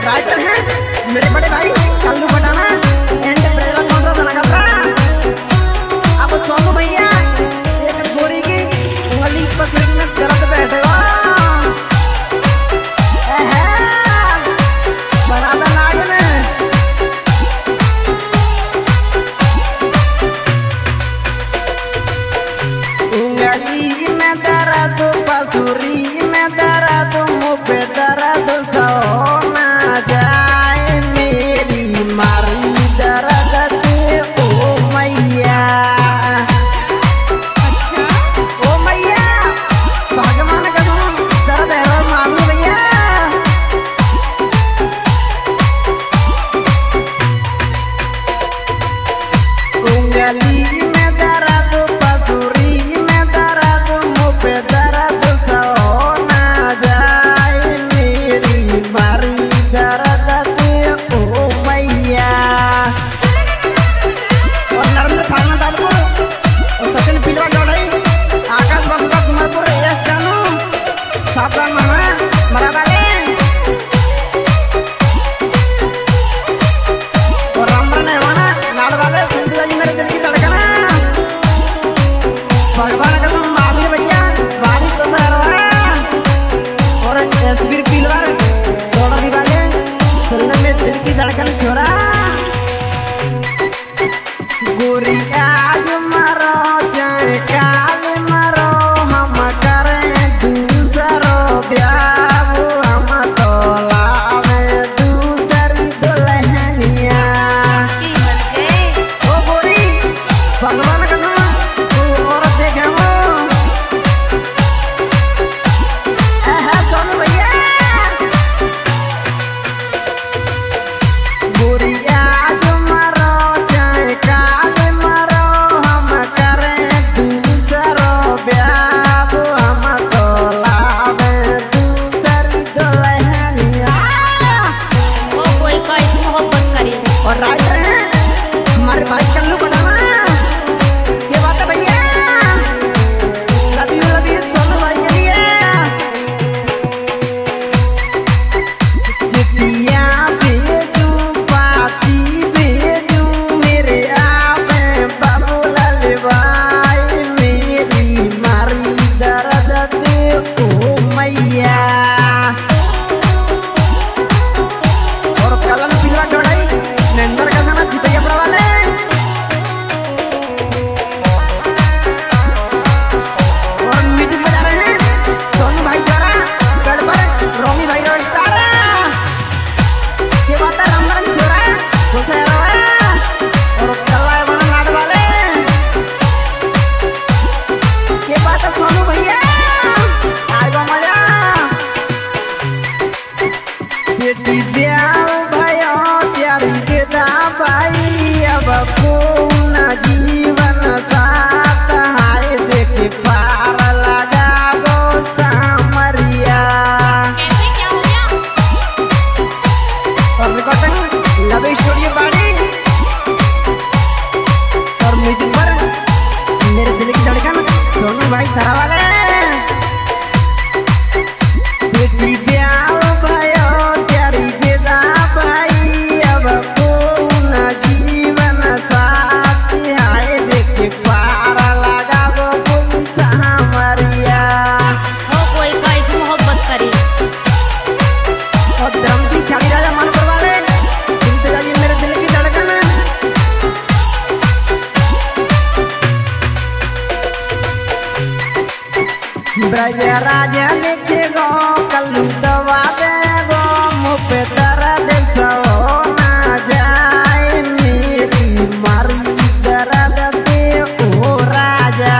Writer हैं मेरे बड़े भाई कल्लू पटाना एंड प्रेरणा कौन सा बना का अब सोनू भैया एक गोरी की उंगली पछड़ी में दर्द बैठे पसूरी में दर्द मुँह पे दर्द सोना जाए मेरी मारी दर्द दे ओ मैया। अच्छा ओ मैया भगवान का दर्द है मामी भैया। उंगली में दर्द पसूरी में दर्द मुँह पे दर्द सोना जाए मेरी मारी दर्द दे ओ मैया। और नरेंद्र फालना दादपुर और सचिन पिलवा डोड़ई आकाश बंगा कुमारपुर एस जानू सावधान माना मरा वाले और रामबन हेवाना नाड़ वाले सिंधु जी मेरे दिल की धड़कन भगवान का तुम मामी भैया बारी तो और तस्वीर पिलवार दोनों भी वाले सुनने में दिल की धड़कन छोरा गोरी आज मरो चाहे काल मरो हम करें दूसरो ब्याह हम तो लावे दूसरी दुल्हनिया। ओ गोरी भगवान का जीवन साथ हाय देखे पार लगा गो सामरिया। क्या हो गया? और रिकॉर्डिंग लव स्टूडियो बाड़ी और म्यूजिक पर मेरे दिल की धड़कन सोनू भाई थारा वाले बेटी ब्याह भयो तेरी बेदा भाई अब पूर्ण जीवन साथ हाय देखे पार लगा गो कोई सामरिया। हो कोई कैसी मोहब्बत करी और धर्मजी खाली राजा मनपुर वाले सुनते जाइए मेरे दिल की धड़कन। ब्रज राजा लिखे गो कल्लू दवा दे गो मुँह पे दर्द सोना जाए मेरी मारी दर्द दे ओ राजा।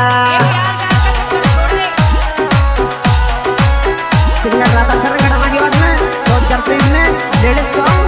सिंगर राधा सर घटना की बात में 2023 में 150